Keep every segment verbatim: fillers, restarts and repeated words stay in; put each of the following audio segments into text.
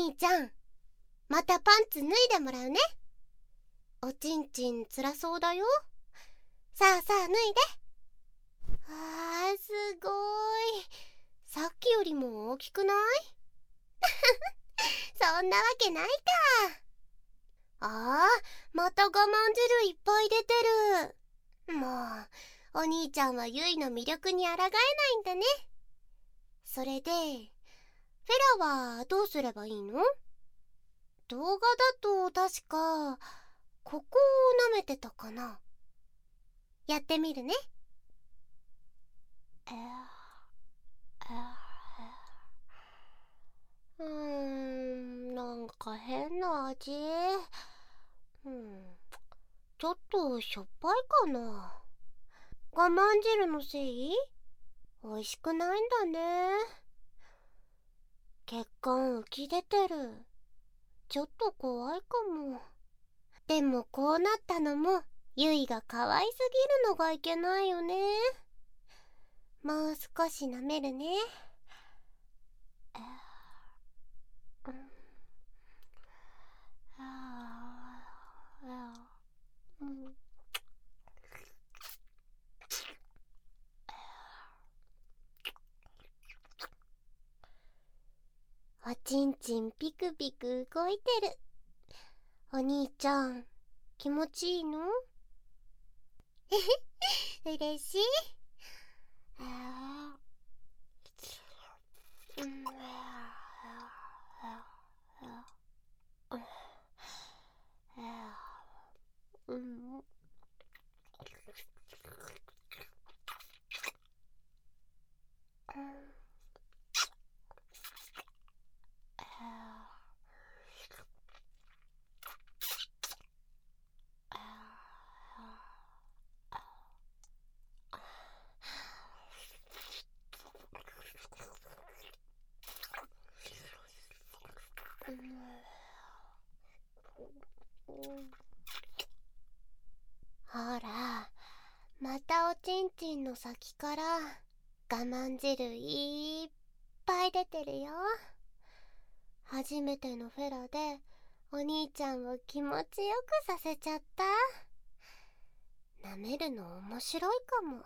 兄ちゃん、またパンツ脱いでもらうね。おちんちんつらそうだよ。さあさあ脱いで。あー、すごい。さっきよりも大きくない？そんなわけないか。あー、また我慢汁いっぱい出てる。もう、お兄ちゃんはゆいの魅力に抗えないんだね。それで、フェラはどうすればいいの？動画だと確か、ここを舐めてたかな。やってみるね。うーん、なんか変な味。うん、ちょっとしょっぱいかな。我慢汁のせい？美味しくないんだね。血管浮き出てる。ちょっと怖いかも。でもこうなったのもゆいが可愛すぎるのがいけないよね。もう少し舐めるね。おちんちんピクピク動いてる。お兄ちゃん、気持ちいいの？えへ、嬉しい。うん。ほら、またおちんちんの先から我慢汁いっぱい出てるよ。初めてのフェラでお兄ちゃんを気持ちよくさせちゃった。舐めるの面白いかも。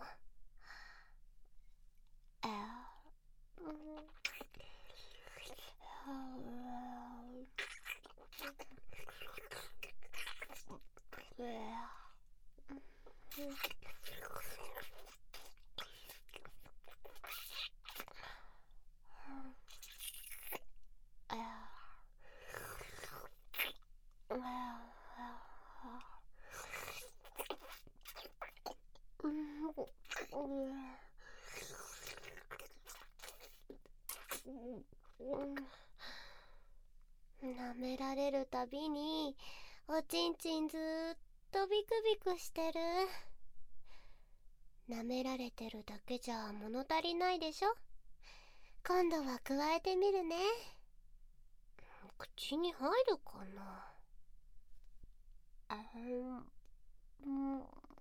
舐められるたびにおちんちんずーっとビクビクしてる。舐められてるだけじゃ物足りないでしょ。今度は加えてみるね。口に入るかな。あうん、うん、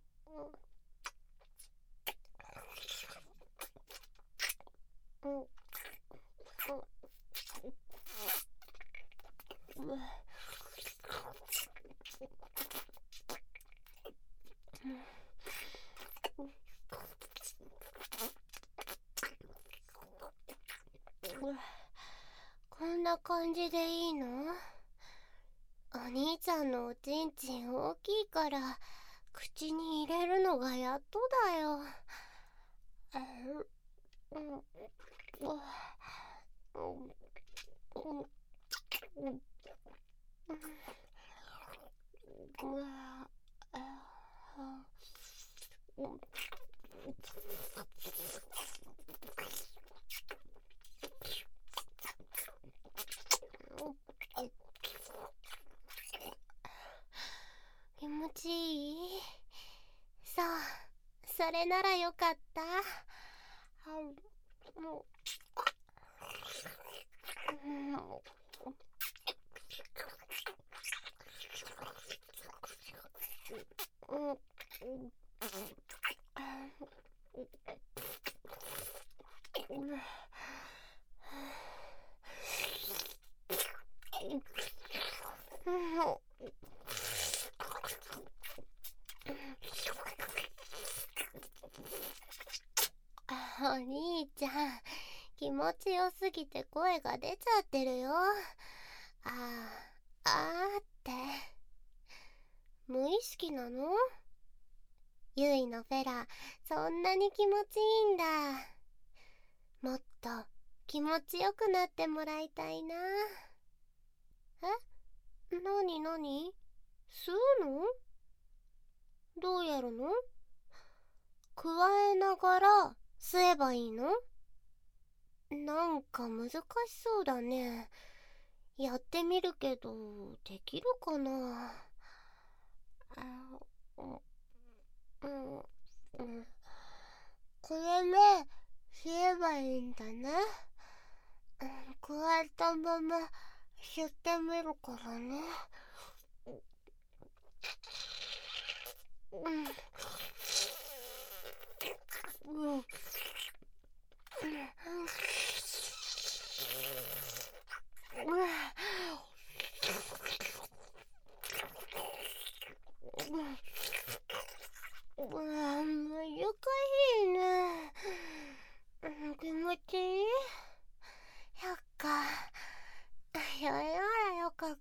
こんな感じでいいの？お兄ちゃんのおちんちん大きいから口に入れるのがやっとだよ。気持ちいい？そう、それならよかった。 お兄ちゃん、気持ちよすぎて声が出ちゃってるよ。あーあーって。無意識なの？ゆいのフェラ、そんなに気持ちいいんだ。もっと気持ちよくなってもらいたいな。え？なになに？吸うの？どうやるの？加えながら吸えばいいの？なんか難しそうだね。やってみるけど、できるかな？あ、うん、うん。これで吸えばいいんだね。うん、加えたまま吸ってみるからね。うん。うん。うわ、難しいね。気持ちいい？そっか。それならよかった。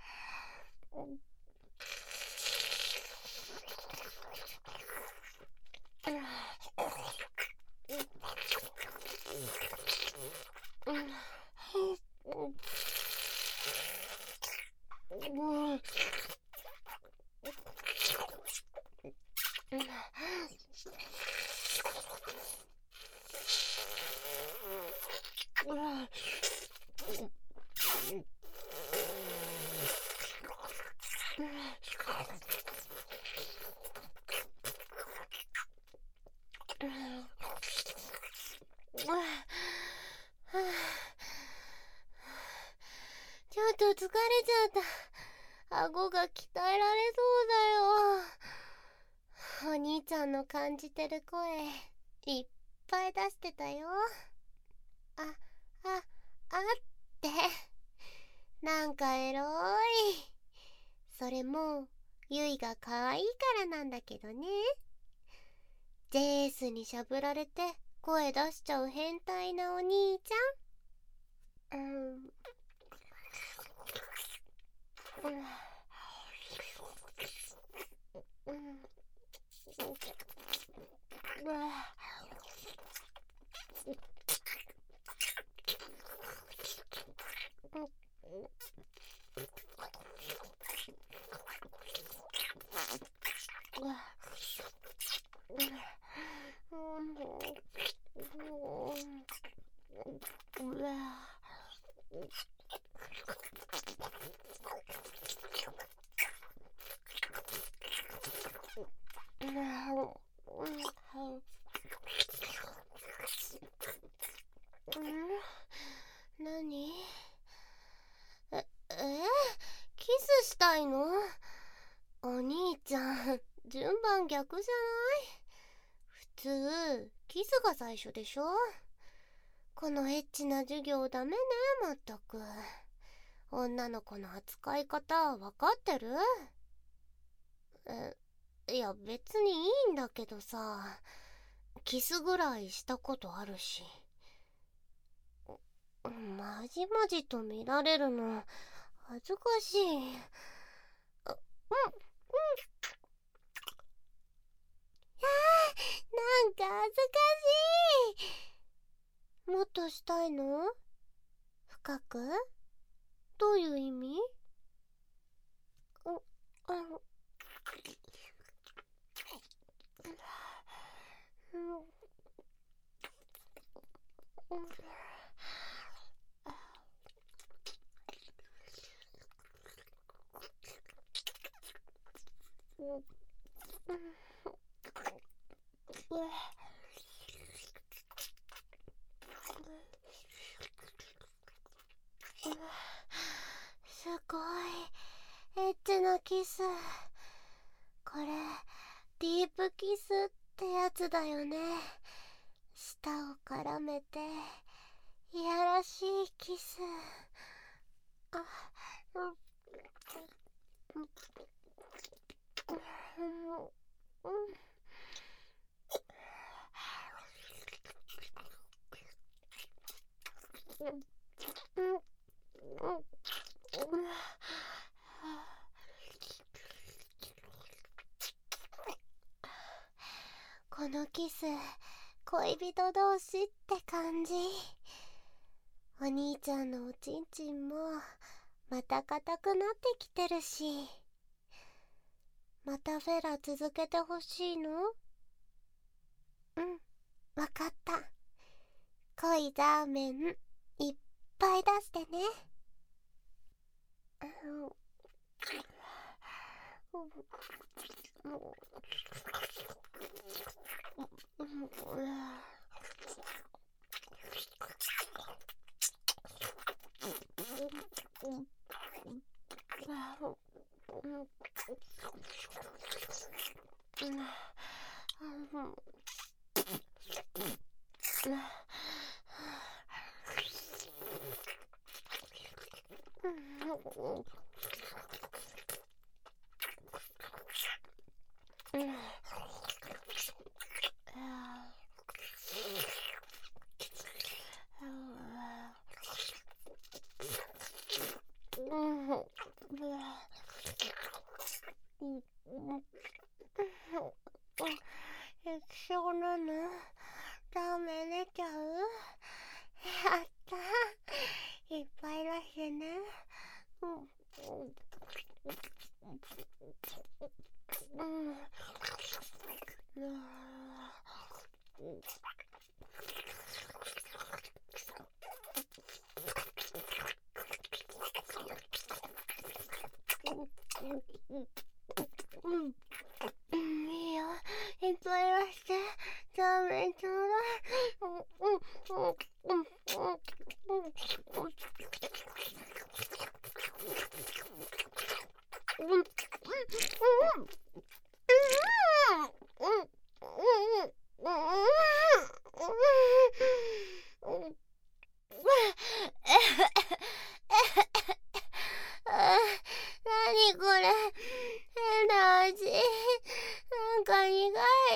ちょっと疲れちゃった。顎が鍛えられそうだよ。お兄ちゃんの感じてる声いっぱい出してたよ。あ、あ、あってなんかエロい。それもゆいが可愛いからなんだけどね。ジェースにしゃぶられて声出しちゃう変態なお兄ちゃん。うん、うん、うん、うわ、うわ、うわ、なに？え、えキスしたいの？お兄ちゃん、順番逆じゃない？普通、キスが最初でしょ？このエッチな授業ダメね、まったく。女の子の扱い方わかってる？え、いや別にいいんだけどさ、キスぐらいしたことあるし。まじまじと見られるの恥ずかしい。あ、うん、うん。あー、なんか恥ずかしい。もっとしたいの？深く？どういう意味？お、あの、うん、うん、うん、うん、すごいエッチなキス。これディープキスってやつだよね。舌を絡めていやらしいキス。 このキス、恋人同士って感じ。お兄ちゃんのおちんちんもまた硬くなってきてるし、またフェラ続けてほしいの？うん、わかった。濃いザーメンいっぱい出してね。液晶なの？ダメ出ちゃう？やったー、いっぱい出してね。うんうんうんうん、いいよ、いっぱい出して。ダメちょうだい。うんうんうんうんうんうんなにこれ、変な味。なんか苦い。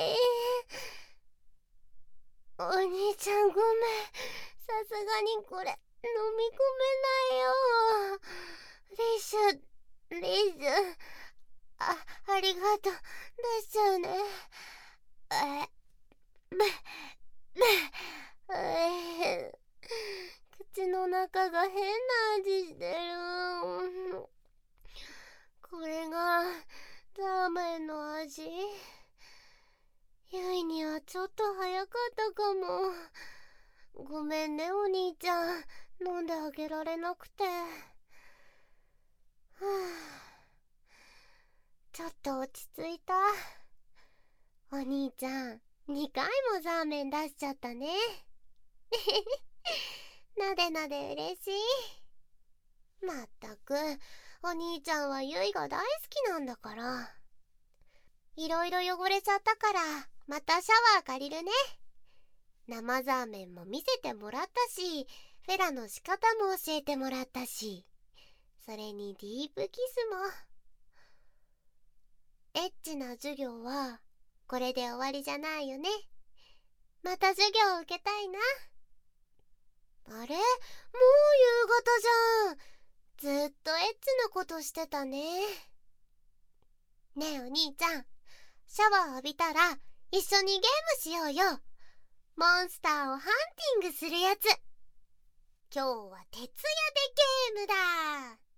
お兄ちゃんごめん、さすがにこれ飲み込めないよ。リシュリシュ、あ、ありがとう。出しちゃうね。え、め、め、えー、口の中が変な味してる。これがラーメンの味？ゆいにはちょっと早かったかも。ごめんねお兄ちゃん、飲んであげられなくて。はあ、ちょっと落ち着いた。お兄ちゃんにかいもザーメン出しちゃったね。なでなで嬉しい。まったくお兄ちゃんはゆいが大好きなんだから。いろいろ汚れちゃったからまたシャワー借りるね。生ザーメンも見せてもらったし、フェラの仕方も教えてもらったし、それにディープキスも。エッチな授業はこれで終わりじゃないよね。また授業を受けたいな。あれ、もう夕方じゃん。ずっとエッチなことしてたね。ねえお兄ちゃん、シャワー浴びたら一緒にゲームしようよ。モンスターをハンティングするやつ。今日は徹夜でゲームだ。